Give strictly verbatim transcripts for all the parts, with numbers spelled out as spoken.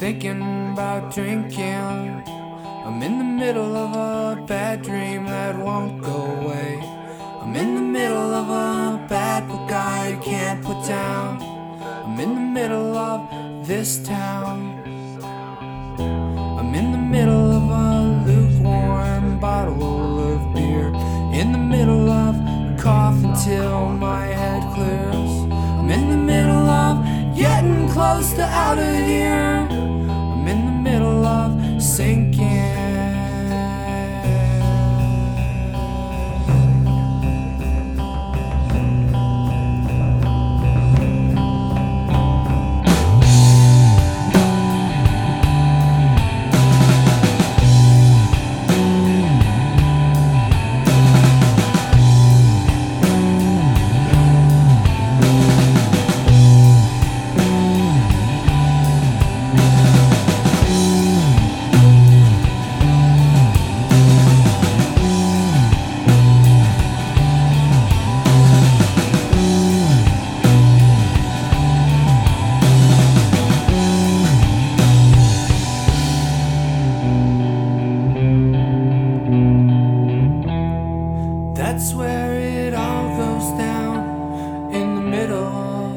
thinking about drinking. I'm in the middle of a bad dream that won't go away. I'm in the middle of a bad book I can't put down. I'm in the middle of this town. I'm in the middle of a lukewarm bottle of beer. In the middle of a cough until my head clears. I'm in the middle of getting close to out of here. I'm in the middle of sinking. That's where it all goes down, in the middle.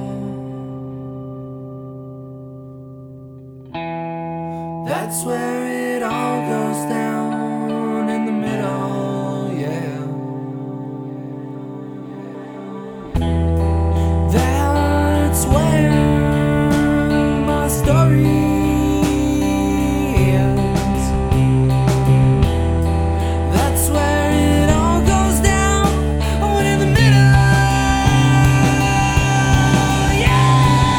That's where it all goes down, in the middle, yeah. That's where my story ends. That's where it all goes down, in the middle, yeah.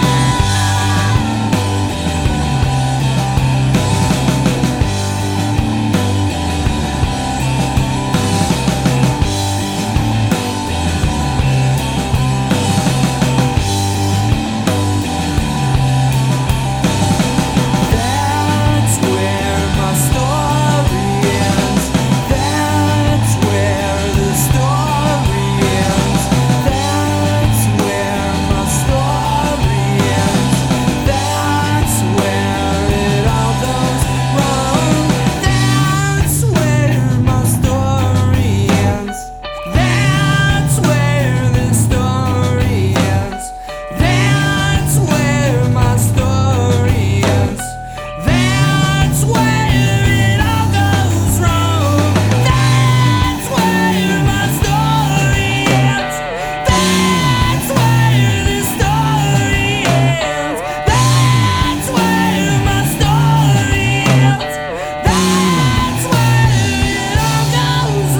That's where my story ends. That's where the story ends. That's where my story ends. That's where it all goes wrong. That's where my story ends. That's where the story ends. That's where my story ends. That's where it all goes wrong. That's where my story ends. That's where the story ends. That's where my story ends. That's where it all goes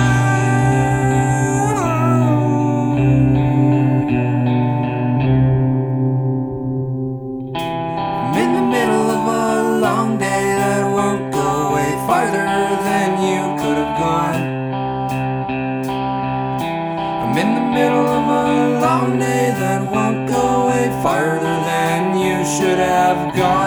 wrong. I'm in the middle of a long day that won't go away farther than you could have gone. I'm in the middle of a long day that won't go away farther than you should have gone.